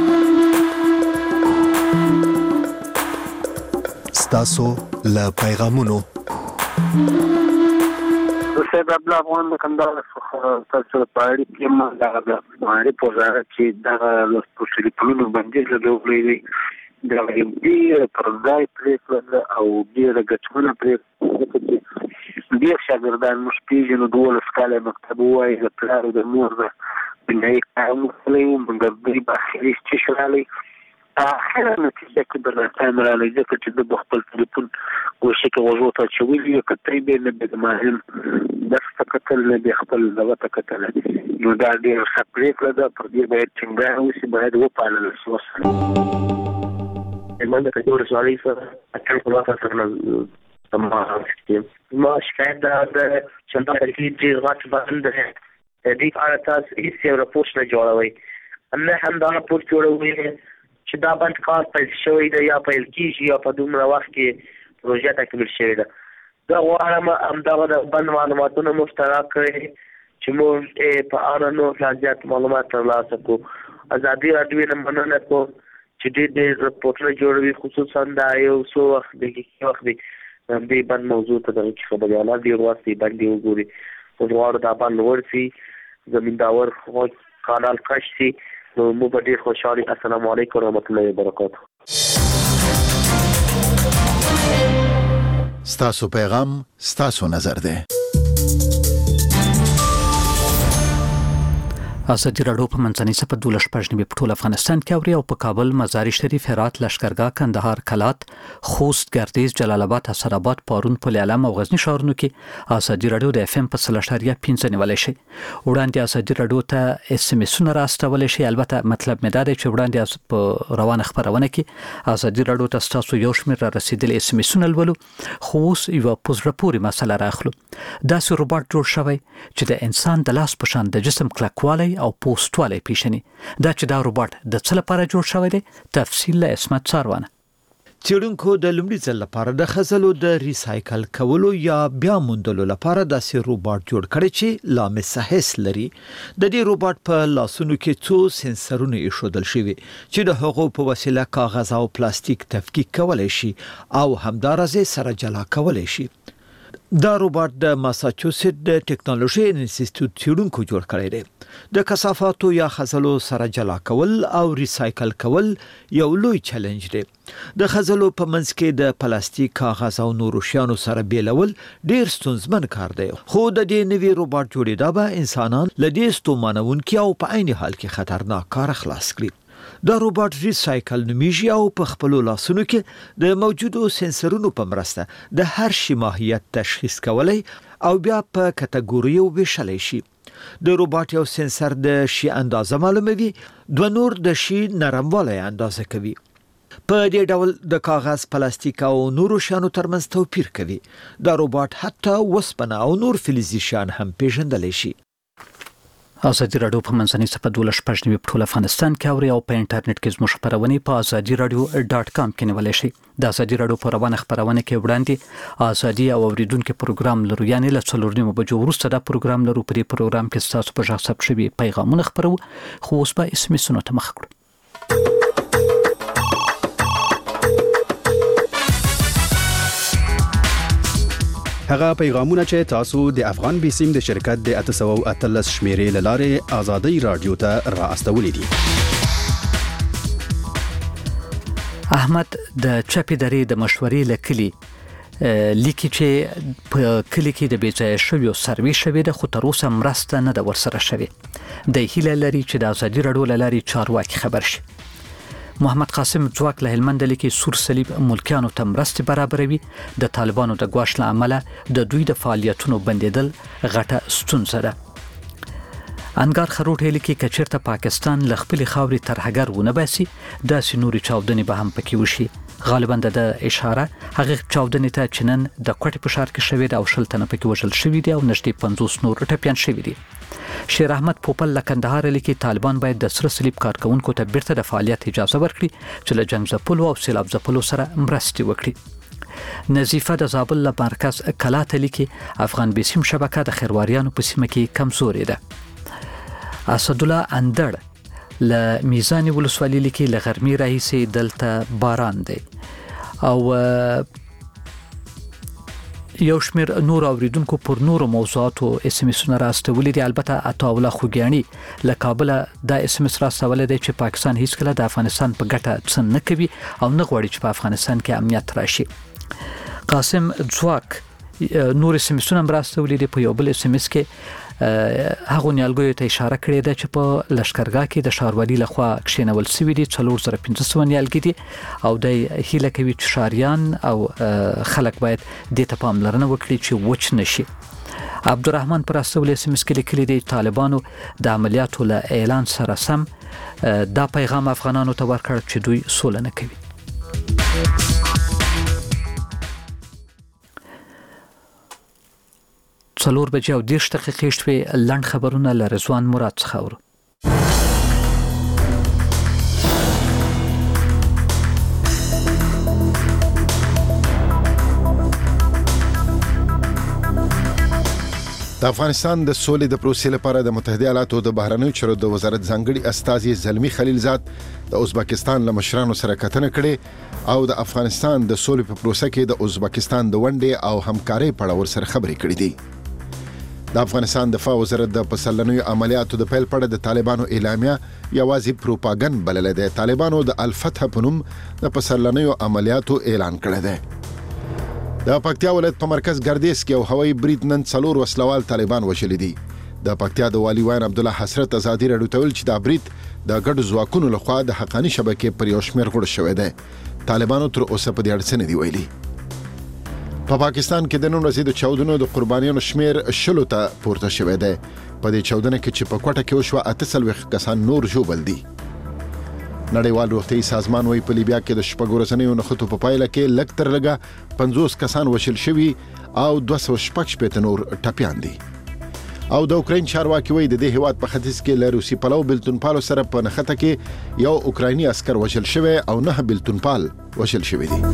ستاسو له پیغامونو سید عبد افغان د کندهار څخه تاسو په اړه کې ما دا د باندې پوزاره چې دا له ټلیفونونو باندې د ډولې دا دې پر ځای پریکړه او دې د ګټونه پریکړه دې شاګردان مش پیژنو دوه سکاله مکتب وایي د پلار د مور د بنای قانون له موږ د بخیری ششرالي اخر نتیجه کې برنامه را لږه چې د خپل ټلیفون کوشش کوي ته چې ویلي کته به نه د ماهر د فکتل له خپل دغه تکتل نو دا ډیر سپریټ ده پر دې باید څنګه اوسې باید و پالل شي. المنطقه دور سوالي سره اکثر خلاصه سره ما ما شکایت د چنده کې چې غټ باندې د دې اړه تاسو هیڅ یو راپور نه جوړوي نه هم دا راپور جوړوي چې دا باندې کار پیل شوی دی یا پیل کیږي یا په دومره وخت کې پروژه تکمیل شوی ده دا غواړم همدغه د بند معلوماتونه مشترک کړي چې موږ په اړه نور زیات معلومات ترلاسه کړو ازادي راډیو نه مننه کوم چې دې د راپورټونه جوړوي خصوصا دا یو څو وخت دی کې وخت دی دې باندې موضوع ته د خبرې اعلان دی ورسې باندې وګوري په ډول دا باندې ورسي زمینداور خو کانال کش سي نو مو په ډیر خوشحالي السلام علیکم ورحمت الله وبرکاته ستاسو پیغام ستاسو نظر ده ازادي راډیو په منځنۍ سپه دولس پښنی په ټول افغانستان کې اوري او په کابل مزار شریف هرات لشکرګاه کندهار کلات خوست ګردیز جلال آباد حسن آباد پارون پل علم او غزنی ښارونو کې ازادي راډیو د اف ام په سلاشتاریا پنځه نیولای شي وړاندې ازادي راډیو ته اس ام اس نه راستول شي البته مطلب مې دا دی چې وړاندې په روانه خبرونه کې ازادي راډیو ته تاسو یو شمېر را رسیدل اس ام اس نه ولولو خو اوس یو پوزره پوری مسله راخلو دا سه روباټ جوړ شوی چې د انسان د لاس په شان د جسم کلکوالی او پوسټوالی پیژني دا چې دا روباټ د څه لپاره جوړ شوی دی تفصیل له اسمت څاروانه چېرونکو د لومړي ځل لپاره د خزلو د ریسایکل کولو یا بیا موندلو لپاره داسې روباټ جوړ کړي چې لامس حس لري د دې روباټ په لاسونو کې څو سنسرونه ایښودل شوي چې د هغو په وسیله کاغذ او پلاستیک تفکیک کولای شي او همدارسه سره جلا کولای شي دا روباټ د ماساچوسټ د ټیکنالوژي انسټیټیوټ چېرونکو جوړ کړی دی د کثافاتو یا خزلو سره جلا کول او ریسایکل کول یو لوی چیلنج دی د خزلو په منځ کې د پلاستیک کاغذ او نورو شیانو سره بیلول ډیر ستونزمن کار دی خو د دې نوي روباټ جوړېدا به انسانان له دې ستومانونکي او په عین حال کې خطرناک کار خلاص کړي دا روباټ ریسایکل نومیږي او په خپل لاسونو کې د موجودو سنسرونو په مرسته د هر شي ماهیت تشخیص کولای او بیا په کټګوریو ویشلای شي د روباټ یو سنسر د شي اندازه معلوموي دوه نور د شي نرموالی اندازه کوي په دې ډول د کاغذ پلاستیک او نورو شیانو ترمنځ توپیر کوي دا روباټ حتی وسپنه او نور فلزي شیان هم پیژندلی شي ازادي راډیو په منځنۍ سپه دولس پښنی په ټول افغانستان کې اوري او په انټرنیټ کې زموږ خبرونه په ازادي راډیو ډاټ کام کې نیولای شي د ازادي راډیو په روانه خبرونه کې وړاندې ازادي او اوریدونکو پروګرام لرو یعنی له څلور نیمو بجو وروسته دا پروګرام لرو په دې پروګرام کې تاسو په ځخ ثبت شوی پیغامونه خبرو خو اوس به اس ام اس نو ته مخ کړو هغه پیغامونه چې تاسو د افغان بیسیم د شرکت د اته سوه او اتلس شمیرې لاره ازادي رادیو ته را استولې دي احمد د چپی درې د مشورې لکلی لیکي چې په کلی کې د بیځای شویو سروي شوی د خو تر اوسه مرسته نه د ورسره شوی د هیله لري چې د ازادي راډیو لاري چارواکي خبر شي محمد قاسم ځواک له هلمند لیکي سور صلیب ملکیانو ته مرستې برابروي د طالبانو د ګواښ له امله د دوی د فعالیتونو بندیدل غټه ستونزه ده انګار خروټ لیکي کچیرته پاکستان له خپل خاوري ترهګر ونه باسي د سنوري چاودنې به هم پکې وشي غالبا د اشاره هغه چاودنې ته چنن د کوټې په شار کې شوې ده او شل تنه پکې وژل شوي دي او نږدې پنځوس نور ټپيان شوي دي شیر احمد پوپل لکندهار لیکي طالبان باید د سره صلیب کارکونکو ته بیرته د فعالیت اجازه ورکړي چې له جنگ ځپلو او سیلاب ځپلو سره مرستې وکړي نظیفه د زابل له مرکز کلات لیکي افغان بیسیم شبکه د خیرواریانو په سیمه کې کمزوري ده اسد الله اندړ له میزان ولسوالۍ لیکي له غرمې راهیسې دلته باران دی او یو شمیر نور اوریدونکو پر نور موضوعاتو اس ام اس نه راستولې دي البته عطاوله خوګیانی له کابل د اس ام اس راستولې دي چې پاکستان هیڅ کله د افغانستان په ګټه څه نه کوي او نه غواړي چې په افغانستان کې امنیت راشي قاسم ځواک نور اس ام اس نه راستولې دي په یو بل اس ام اس کې هغه نیالګیو ته اشاره کړې ده چې په لشکرګاه کې د ښاروالۍ لخوا کښینول شوي دي څلور زره پنځه سوه نیالګي دي او د هیله کوي چې ښاریان او خلک باید دې ته پاملرنه وکړي چې وچ نشي عبدالرحمن پر استول اس ام اس کې لیکلي دي طالبانو د عملیاتو له اعلان سره سم دا پیغام افغانانو ته ورکړ چې دوی سوله نه کوي څلور بجې او دېرش دقیقې شوې. لنډ خبرونه له رضوان مراد څخه اورو. د افغانستان د سولې د پروسې لپاره د متحده ایالاتو د بهرنیو چارو د وزارت ځانګړي استازي زلمی خلیلزاد د ازبکستان له مشرانو سره کتنه کړې او د افغانستان د سولې په پروسه کې د ازبکستان د ونډې او همکارۍ په اړه ورسره خبرې کړې دي. د افغانستان دفاع وزارت د پسرلنیو عملیاتو د پیل په اړه د طالبانو اعلامیه یوازې پروپاګند بللې ده. طالبانو د الفتح په نوم د پسرلنیو عملیاتو اعلان کړی دی. د پکتیا ولایت په مرکز ګردیز کې او هوایي برید نن څلور وسلوال طالبان وژلي دي. د پکتیا د والي وین عبد الله حسرت ازادي راډیو ته ویل چې دا برید د ګډو ځواکونو لخوا د حقاني شبکې پر یو شمېر غوړ شوی دی. طالبانو تر اوسه په دې اړه څه نه دي ویلي. په پاکستان کې د نن ورځې د چاودنو د قربانیانو شمېر شلو ته پورته شوی دی. په دې چاودنه کې چې په کوټه کې وشوه اته څلوېښت کسان نور ژوبل دي. نړیوال روغتیايي سازمان وايي په لیبیا کې د شپږ ورځنیو نښتو په پایله کې لږ تر لږه پنځوس کسان وژل شوي او دوه سوه شپږ شپېته نور ټپیان دي. او د اوکراین چارواکي وايي د دې هیواد په ختیځ کې له روسي پلو بلتونپالو سره په نښته کې یو اوکرایني عسکر وژل شوی او نه بلتونپال وژل شوی دي.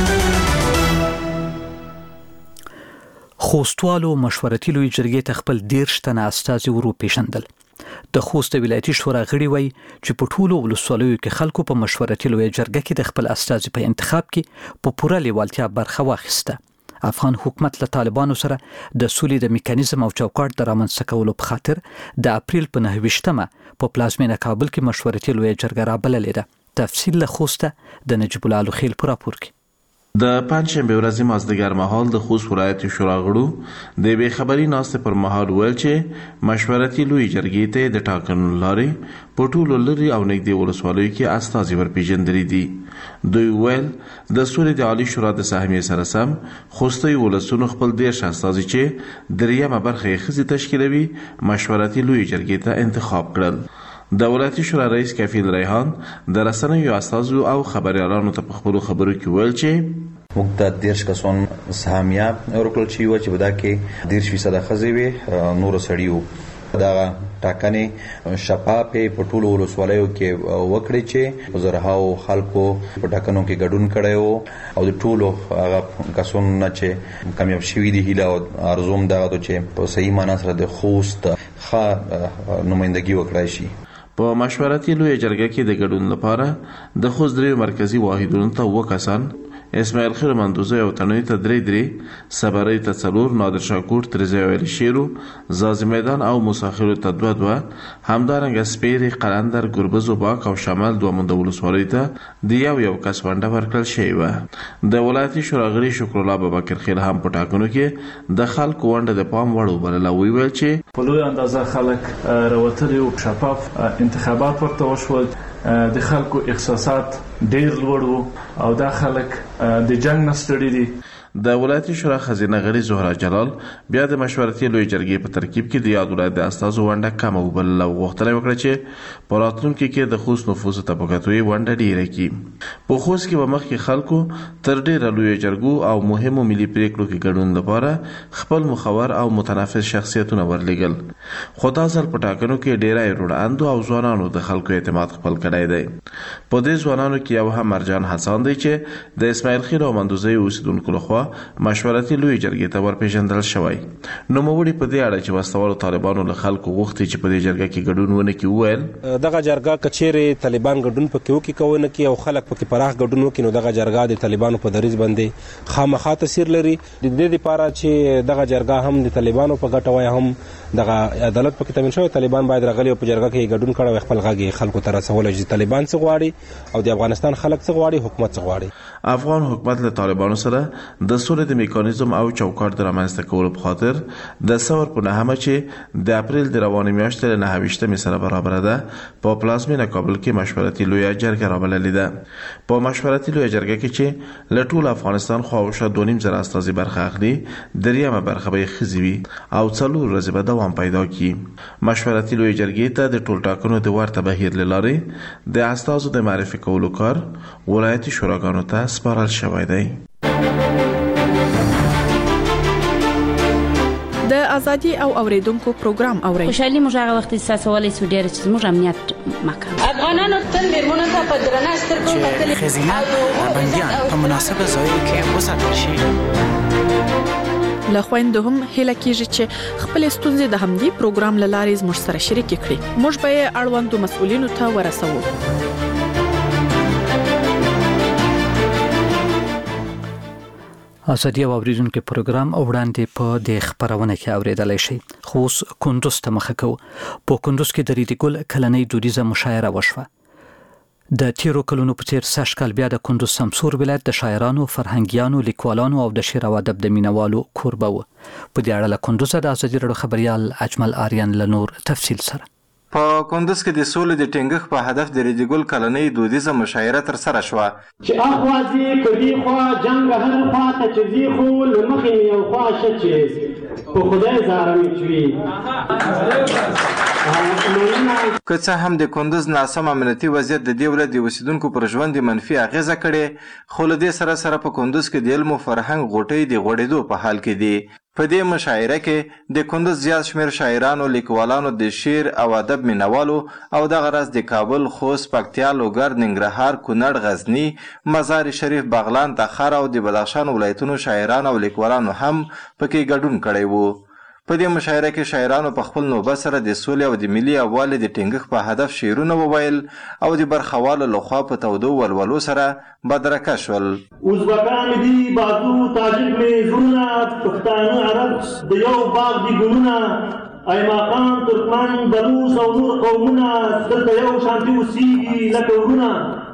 خوستوالو مشورتي لوی جرګې ته خپل دېرش تنه استازي ورو پیژندل. د خوست ولایتي شورا غړي وایي چې په ټولو ولسوالیو کې خلکو په مشورتي لوی جرګه کې د خپل استازي په انتخاب کې په پوره لیوالتیا برخه واخیسته. افغان حکومت له طالبانو سره د سولې د میکانیزم او چوکاټ د رامنځته کولو په خاطر د اپریل په نهه ویشتمه په پلازمینه کابل کې مشورتي لوی جرګه رابللې ده. تفصیل له خوسته د نجیب الله الخیل په راپور کې. د پنځشنبه ورځې مازدیګر مهال د خوست ولایت شورا غړو د بې خبري ناستې پر مهال ویل چې مشورتي لوی جرګې ته د ټاکنو لارې په ټولو لري او نږدې ولسوالیو کې استازي ورپېژندلي دي. دوی ویل د سولې د عالی شورا د سهمیې سره سم خوستي ولسونو خپل دېرش استازي چې دریمه برخه یې ښځې تشکیلوي مشورتي لوی جرګې ته انتخاب کړل. د ولایتي شورا رئیس کفیل ریحان د رسنیو استازو او خبريالانو ته په خبرو خبرو کې ویل چې موږ د دیرش کسان سهمیه ورکړل چې و چې بدا کې دیرش فیصد ښځې وي نور سړیو دا ټاکنې شفافه په ټولو ولسوالیو کې وکړي چې زرهاو خلکو په ټاکنو کې ګډون کړي او د ټولو هغه کسان چې کامیاب شوي دي هیله او ارزوم دغه چې په صحیح معنی سره د خوست ښه نمائندګي وکړای شي. په مشورتي لوی جرګه کې د ګډون لپاره د خوست درې مرکزی واحدونو ته و کسان اسماعیل خیر مندوزه او تنوی ته درې درې صبري ته څلور نادر شاکور ترزی ویل شیرو زازی میدان او مساخر ته دوه دوه همدارنګ سپیری قلندر ګربز او باک او شمال دوه مند ولسوالۍ ته د یو یو کس ونده ورکړل شوی و. د ولایتي شورا غړي شکر الله بابکر خیل هم په ټاکنو کې د خلکو ونده د پام وړ وبلل او ویل چې په لوی اندازه خلک راوتلي او شفاف انتخابات ورته وشول. د خلکو احساسات ډیر لوړ وو او دا خلک د جنگ نستړي دي. د ولایتي شورا خزینه غړي زهرا جلال بیا د مشورتي لوی جرګې په ترکیب کې د یاد ولایت د استازو ونده کم وبلل او غوښتنه وکړه چې په راتلونکي کې د خوست نفوس طبقاتوي ونده ډیره کړي. په خوست کې به مخکې خلکو تر ډیره لوی جرګو او مهمو ملي پریکړو کې ګډون لپاره خپل مخور او متنفس شخصیتونه ورلېږل. خو دا ځل په ټاکنو کې ډیره روډاندو او ځوانانو د خلکو اعتماد خپل کړی دی. په دې ځوانانو کې یو هم مرجان حسن دی چې د اسماعیل خیر او مندوزه اوسیدونکو لخوا مشورتي لوی جرګې ته ورپېژندل شوی. نوموړي په دې اړه چې واستوالو طالبانو له خلکو غوښتي چې په دې جرګه کې ګډون ونه کړي وویل دغه جرګه کچېرې طالبان ګډون پکې وکړي کوونه کې او خلک پکې پراخ ګډون وکړي نو دغه جرګه د طالبانو په دریځ باندې خامخا تاثیر لري. د دې لپاره چې دغه جرګه هم د طالبانو په ګټه وای هم دغه عدالت پکې تامین شوی. طالبان باید راغلي او په جرګه کې ګډون کړي او خپل غږ خلکو ته رسول چې طالبان څه غواړي او د افغانستان خلک څه غواړي حکومت څه غواړي. افغان حکومت له طالبانو سره د سولې د میکانیزم او چوکاټ د رامنځته کولو په خاطر د ثور په نهمه چې د اپریل د روانې میاشتې له نهه ویشتمې سره برابر ده په پلازمینه کابل کې مشورتي لوی جرګه رابللې ده. په مشورتي لوی جرګه کې چې له ټول افغانستان خواوشا دوه نیم زره استازي برخه اخلي دریمه برخه به ښځې وي او څلور ورځې به دوام پیدا کړي. مشورتي لوی جرګې ته د ټول ټاکنو د ورته بهیر له لارې د استازو د معرفي کولو کار ولایتي شوراګانو ته سپارل شوی دی. د ازادي او اوریدونکو پروګرام اوري. خوشحالي موږ هغه وخت احساسولای سو ډیر چې موږ امنیت مکان. افغانانو تل میرمنو ته په درنه سترګو کتل. خزینه بنديان په مناسبه ځای کې وساتل شي. له خويندو هم هله کیږي چې خپل ستونزې د همدې پروګرام لارې زموږ سره شریک کړي. موږ به اړوندو مسؤلینو ته ورسوو. ازادي او اوریدونکو پروګرام وړاندې په د خبرونه کې اوریدلای شي. خو کندوز ته مخه کو. په کندوز کې د ریډیګل کلنۍ دودیزه مشاعره وشوه. د تیرو کلونو په څیر سشکل بیا د کندوز سمسور ولایت د شاعرانو، فرهنګیانو، لیکوالانو او د شعر او ادب د مینوالو کوربه و. په دې اړه له کندوز د ازادي راډیو خبريال اجمل آریان له نور تفصیل سره. په کندوز کې د سولې د ټینګښت په هدف د ریډیګل کلنۍ دودیزه مشاعره تر سره شوه. چې اخوازي کدي خو جنگ هر خوا ته چې زی خو لمخې یو خوا شچې په خدای زارم چوي. که څه هم د کندوز ناسم امنیتي وضعیت د دې ولایت د اوسیدونکو پر ژوند منفي اغیزه کړې، خو له دې سره سره په کندوز کې د علم او فرهنګ غوټۍ د غوړېدو په حال کې دي. په دې مشاعره کې د کندوز زیات شمېر شاعرانو، لیکوالانو، د شعر او ادب مینوالو او دغه راز د کابل، خوست، پکتیا، لوګر، ننګرهار، کونړ، غزني، مزار شریف، بغلان، تخار او د بدخشان ولایتونو شاعرانو او لیکوالانو هم پکې ګډون کړی وو. په دې مشاعره کې شاعرانو په خپل نوبت سره د سولې او د ملي یووالي د ټینګښت په هدف شعرونه وویل او د برخوالو لخوا په تودو ولولو سره بدرکه شول. ازبکان دي بازو، تاجک مې زړونه، پښتانه عرب د یو باغ دي ګلونه، ایماقان، ترکمن، بلوچ او نور قومونه دلته یو شانتي اوسېږي لکه ورونه.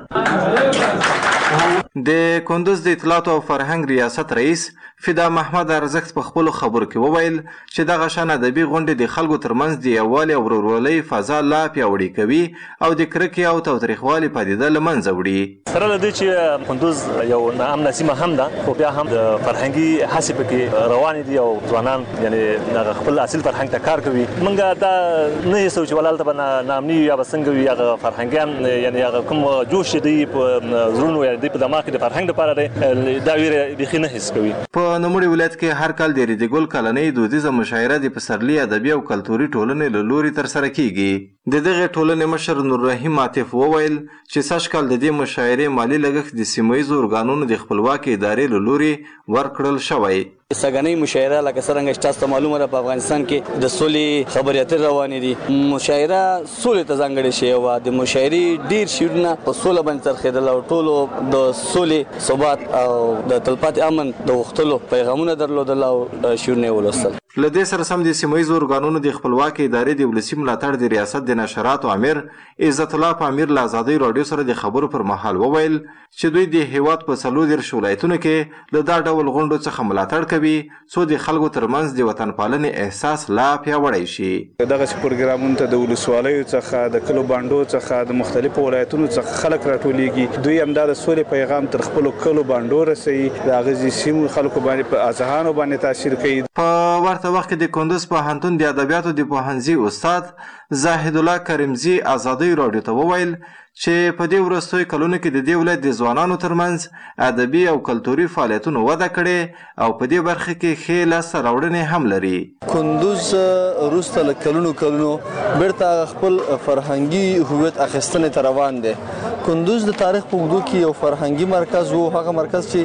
د کندوز د اطلاعات او فرهنګ ریاست رئیس فدا محمد ارزښت په خپل خبرو کې وویل چې دغه شان ادبي غونډې د خلکو ترمنځ د یووالي او ورورولۍ فضا لا پیاوړې کوي او د کرکې او تاوتریخوالي پدیده له منځه وړي. سره له دې چې کندوز یو ناامنه سیمه هم ده، خو بیا هم د فرهنګي هڅې پکې روانې دي او ځوانان یعنی خپل اصل فرهنګ ته کار کوي. موږ دا نه هیڅ چې ولالته به ناامني یا به څنګه وي، هغه فرهنګیان یعنی هغه کوم جوش دی په زړونو یا د په دماغ کې د فرهنګ لپاره دا ویره بيخي نه حس کوي. په نوموړي ولایت کې هر کال د ریډیګل کلنۍ دودیزه مشاعره د پسرلي ادبي او کلتوري ټولنې له لوري ترسره کیږي. د دغه ټولنې مشر نور رحیم عاطف وویل چې سږکال د دې مشاعرې مالی لګښت د سیمه ییزو ارګانونو د خپلواکۍ ادارې له لوري ورکړل شوی. سګنۍ مشاعره لکه څنګه چې تاسو ته معلومه ده په افغانستان کې د سولې خبرې اترې روانې دي. مشاعره سولې ته ځانګړې شوې وه. د مشاعرې ډېر شعرونه په سوله باندې څرخېدل او ټولو د سولې، ثبات او د تلپاتې امن د غوښتلو پیغامونه درلودل او شعرونه یې ولوستل. له دې سره سم د سیمه ییزو ارګانونو د خپلواکۍ ادارې د ولسي ملاتړ د ریاست د نشراتو امیر عزت الله پامیر له ازادۍ راډیو سره د خبرو پر مهال وویل چې دوی د هیواد په څلور ولایتونو کې له دا ډول غونډو څخه ملاتړ کوي څو د خلکو ترمنځ د وطن پالنې احساس لا پیاوړی شي. دغه پروګرامونو ته د ولسوالیو څخه، د کلو باندو څخه، د مختلفو ولایتونو څخه خلک راټولېږي. دوی هم دا د سولې پیغام تر خپل کلو باندو رسوي. د هغه سیمو خلکو باندې په اذهانو باندې تاثیر کوي. په ورته وخت کې د کندوز پوهنتون د ادبیاتو د پوهنځي استاد زاهد الله کریمزی ازادۍ راډیو ته وویل چې په دې وروستیو کلونو کې د دې ولایت د ځوانانو ترمنځ ادبي او کلتوري فعالیتونه وده کړې او په دې برخه کې ښې لاسته راوړنې هم لري. کندوز وروسته له کلونو کلونو بیرته خپل فرهنګي هویت اخیستنې ته روان دی. کندوز د تاریخ په اوږدو کې یو فرهنګي مرکز و، هغه مرکز چې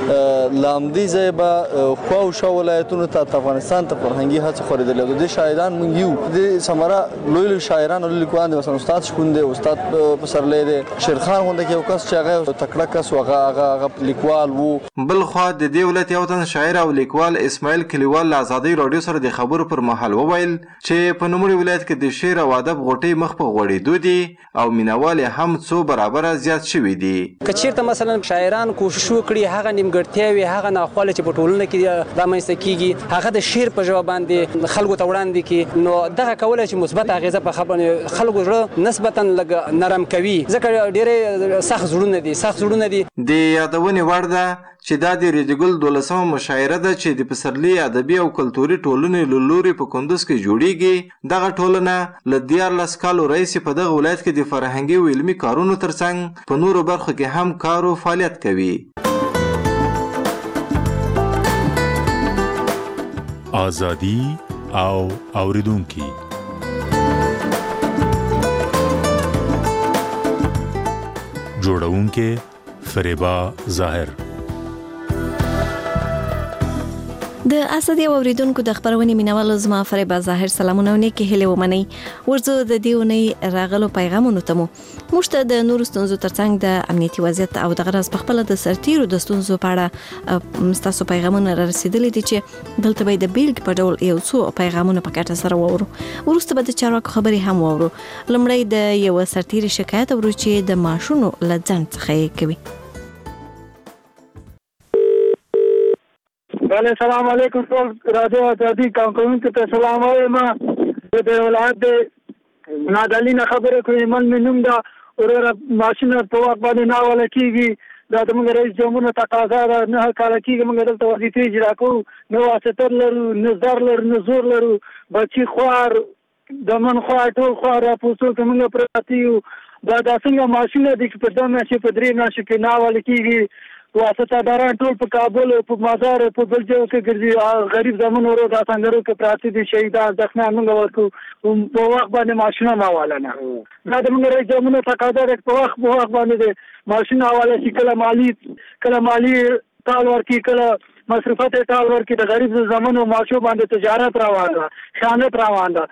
له همدې ځایه به خوا او شا ولایتونو ته افغانستان ته فرهنګي هڅې خورېدلې. د دې شاعران موږ یو د ثمره لوی لوی شاعران او لیکوالان دي، مثلا استاد شپون دی، استاد پسرلی دی، شیرخان غونډه کې یو کس چې هغه تکړه کس و، هغه لیکوال و. بل خوا د دې ولایت یو تن شاعر او لیکوال اسماعیل کلیوال له ازادۍ راډیو سره د خبرو پر مهال وویل چې په نوموړي ولایت کې د شعر او ادب غوټۍ مخ په غوړېدو دي او مینوال هم څو برابره زیات شوي دي. که چېرته مثلا شاعران کوشش وکړي هغه نیمګړتیاوې، هغه ناخواله چې په ټولنه کې رامنځته کیږي، هغه د شعر په ژبه باندې خلکو ته وړاندې کړي، نو دغه کولی چې مثبت اغېزه په خلکو زړه نسبتا لږ نرم کوي، ځکه ډېرې سخت زړونه دي سخت زړونه دي. د یادونې وړ ده چې دا د ریډیګل دولسمه مشاعره ده چې د پسرلي ادبي او کلتوري ټولنې له لوري په کندوز کې جوړیږي. دغه ټولنه له دیارلس کالو راهیسې په دغه ولایت کې د فرهنګي او علمي کارونو ترڅنګ په نورو برخو کې هم کار او فعالیت کوي. ازادي او اوریدونکو. جوړونکې فریبا ظاهر. د اسدي اوریدونکو د خبرونې مینوالو زما فریبا ظاهر سلامونه ونیکي هله ومني. ورځو د دیونی راغلو پیغامونو ته مو مشته د نور ستونزو ترڅنګ د امنیتي وضعیت او د غرض په خپل د سرتیرو د ستونزو په اړه مستاسو پیغامونه را رسیدلي دي چې دلته به د بیلګ په ډول یو څو پیغامونه په کټه سره وورو. ورسته به د چارواکو خبري هم وورو. لمړی د یو سرتیر شکایت ورو چې د ماشونو لځن څخه کوي. بله سلام علیکم ټول رادیو آزادي کارکونکو ته سلام وایم. د ولایت نادالینه خبره کوي من منوم دا اوره ماشینه په وخت باندې ناوله کیږي دا موږ رئیس جمهور تقاضا ده نه کال کیږي موږ دلته وظیفه اجرا کوو نو واسطه لرو نظر لرو نزور لرو بچی خوار د من خوار ټول خوار راپوسو کومه پراتیو دا د څنګه ماشینه د په دمه چې په درې نشه کې ناوله کیږي واسطه داران ټول په کابل او په مزار په بلجو کې ګرځي غریب زمون ورو د څنګه کې پراتی دي شهیدان ځخنه موږ ورکو په وخت باندې ماشینه ماواله نه دا د موږ رئیس جمهور تقاضا ده په وخت په وخت باندې ماشینه حواله شي کله مالی کله مالی ټال ورکی کله مصرفات ټال ورکی د غریب زمون او ماشو باندې تجارت روانه خیانت روانه.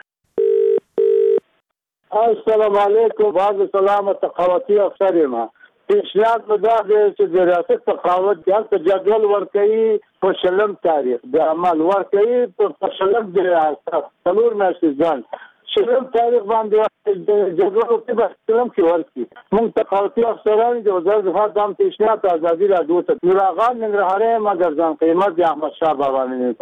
السلام علیکم بعض سلامت تقاوتی افسر ما پیشنهاد مدا دی چې د ریاست تقاوت د جدول ورکړي په شلم تاریخ د عمل ورکړي په شلم د ریاست څلور میاشتې ځان شلم تاریخ باندې د جدول په شلم کې ورکړي. موږ تقاوتي افسران د وزارت دفاع د پیشنهاد آزادي راډیو ته نور آغا ننګرهاري مګر ځان قیمت د احمد شاه بابا نه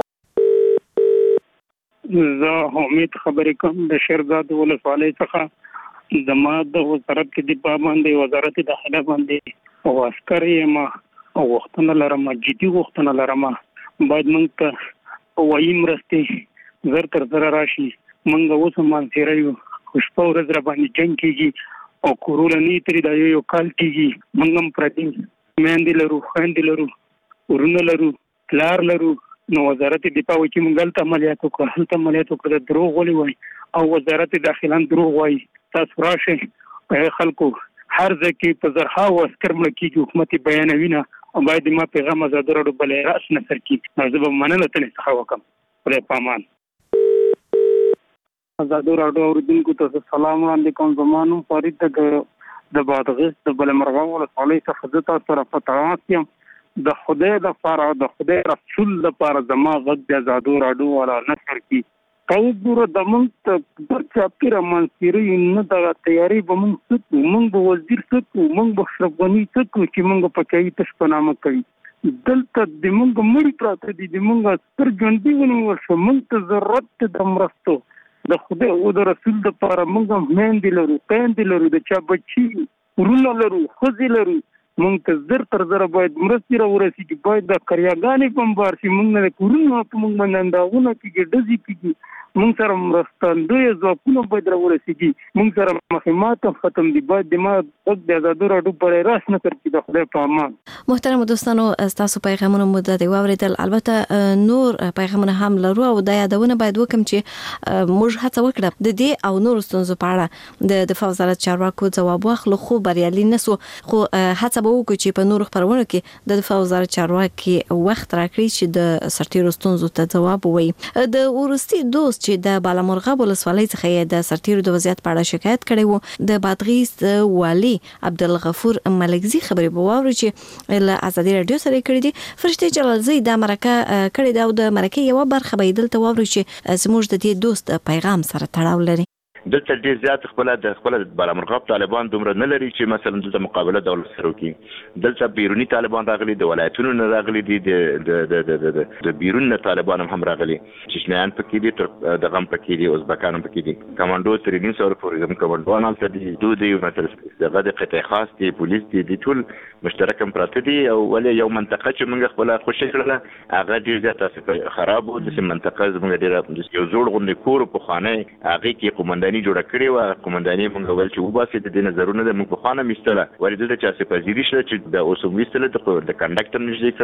زه امید خبرې کوم د شیرزاد ولسوالۍ څخه زما د وزارت کې د باندې وزارت داخله باندې او عسكر یم او وختونه لرم جدي وختونه لرم باید موږ ته وایم راسته زر تر زر راشي موږ اوس هم تیریو خوشپو ورځ را باندې جنگ کیږي او کورولنی تری دا یو کال کیږي موږ هم پرتین مېندې لرو خويندې لرو ورونه لرو پلار لرو نو وزارت دفاع چې موږ ته عملیات وکړو هلته عملیات وکړو دروغ ولي وای او وزارت داخله دروغ وای تاسو راشه خلکو هر ځکه په زرها او عسكر مړ کیږي حکومت بیانوي نه او باید ما پیغام آزاد راډیو بلې راس نه سر کی زه به مننه تنه څخه وکم پر پامان آزاد راډیو اوریدونکو ته سلام علیکم زمانو فرید د د بادغیس د بلمرغه ولسوالۍ څخه د تاسو سره فتاواسیم د خدای د فار او د خدای رسول لپاره زما غږ د آزاد راډیو ولا نشر کی کله ګور د مونږ د چاپیره منصيري نه د تیاری به مونږ څه مونږ به وزیر څه مونږ به شربونی څه چې مونږ په کوي تشپنامه کوي دلته د مونږ مړی پراته دي د مونږ ستر ژوندۍ ونیول شو مونږ ته ضرورت د مرستو د خدای او د رسول لپاره مونږ مېندې لرو پېندې لرو د چا بچي ورونه لرو خوځې لرو مونږ ته زر تر زر باید مرستې راورسېږي باید د کریاګانې بمبار شي مونږ نه کورونه په مونږ باندې انداغونه کېږي ډزې کېږي مونږ سره مرستندوی ځواکونه باید راورسېږي مونږ سره مخیمات ختم دي باید د ما غږ د ازادو راډیو پر راس نه تر کې د خدای په امان. محترم دوستانو تاسو پیغامونه مو د واوریدل البته نور پیغامونه هم لرو او د یادونه باید وکم چې موږ هڅه وکړو د دې او نور ستونزو په اړه د دفاع وزارت چارواکو ځواب واخلو خو بریالي نسو خو هڅه وکړو چې په نور خبرونه کې د دفاع وزارت چارواکي وخت راکړي چې د سرتیرو ستونزو ته ځواب ووایي. د ورستي دوست چې د بالامرغه ولسوالۍ څخه د سرتیرو د وضعیت په اړه شکایت کړی وو د بادغیس والي عبدالغفور ملکزي خبري بواوري چې له ازادي رادیو سره کړی دي. فرشته جلالزی د مرکه کړی دا د مرکه یو برخه به دلته واوري چې زموږ د دې دوست پیغام سره تړاو لري. دلته ډیر زیات خپل د خپل بالامرغه طالبان دومره نه لري چې مثلا دلته مقابله دولت سره وکړي. دلته بیرونی طالبان راغلي د ولایتونو نه راغلي دي د د د د بیرون طالبان هم راغلي چشمیان پکې دي د غم پکې دي ازبکان پکې دي کمانډو ترېنین سره فورزم کمانډوان هم دي دوی دی مثلا دغه د قطاع خاص دي پولیس دي د ټول مشترک هم پراته دي او ولې یو منطقه چې موږ خپل خوشی کړل هغه ډیر زیات خراب او د منطقه زموږ ډیر یو زوړ غونډې کور په خانه هغه کې قومنداني جوړ کړی و قومنداني موږ ول چې وباسي د نظرونه د موږ په خانه مستله ولې دلته چې سپازيري شته چې د اوسم وستله د کنډکټر نشي